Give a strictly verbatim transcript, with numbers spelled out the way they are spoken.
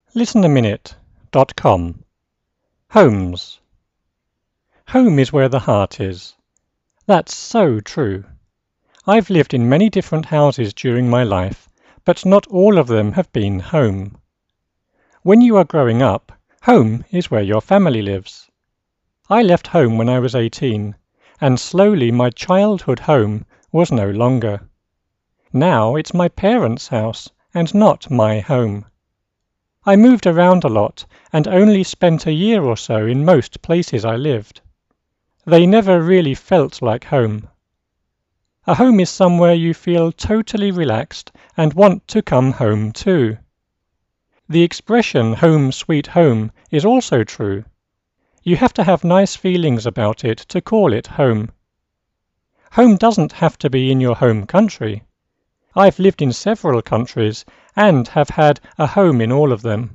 listen a minute dot com. Homes. Home is where the heart is. That's so true. I've lived in many different houses during my life, but not all of them have been home. When you are growing up, home is where your family lives. I left home when I was eighteen, and slowly my childhood home was no longer. Now it's my parents' house and not my home. I moved around a lot and only spent a year or so in most places I lived. They never really felt like home. A home is somewhere you feel totally relaxed and want to come home to. The expression "home sweet home" is also true. You have to have nice feelings about it to call it home. Home doesn't have to be in your home country. I've lived in several countries and have had a home in all of them.